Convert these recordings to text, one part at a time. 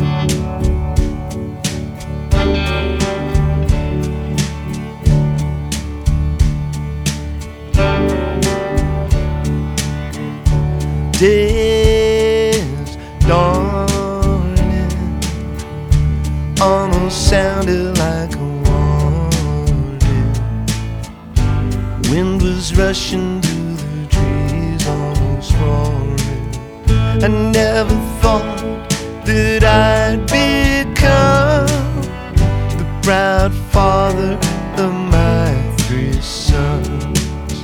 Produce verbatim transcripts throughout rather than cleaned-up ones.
Days dawning almost sounded like a warning. Wind was rushing through the trees, almost roaring. I never thought that I'd become the proud father of my three sons.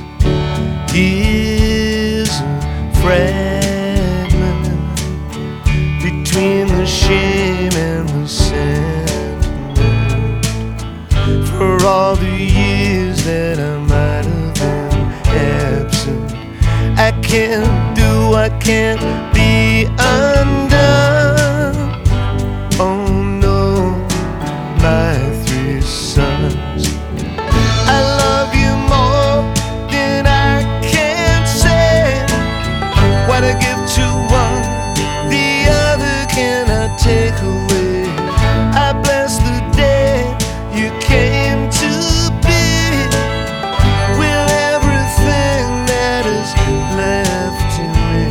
Here's a fragment between the shame and the sentiment. For all the years that I might have been absent, I can't do, I can't be undone. Oh no, my three sons, I love you more than I can say. What I give to one, the other cannot take away. I bless the day you came to be, with everything that is left to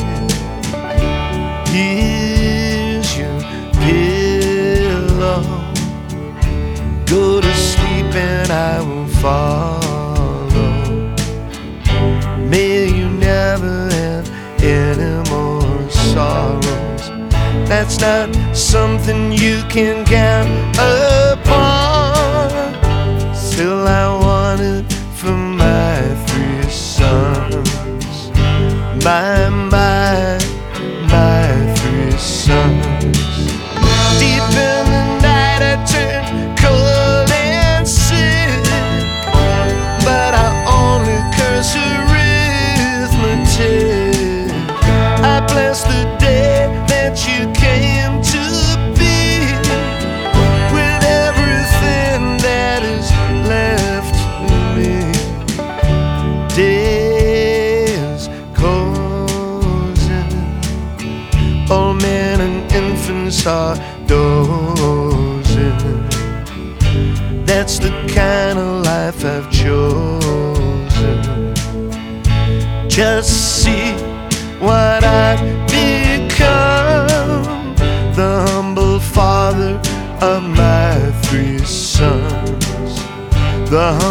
me. Here's your pillow, go to sleep and I will follow. May you never have any more sorrows. That's not something you can count upon. Still I want it for my three sons. My, my, my three sons. Deep in the night I turn cold and sick, but I only curse arithmetic. I bless the day that you came to be, with everything that is left to me. Days closing, old men and infants are dozing. That's the kind of life I've chosen. Just see what I've become, the humble father of my three sons, the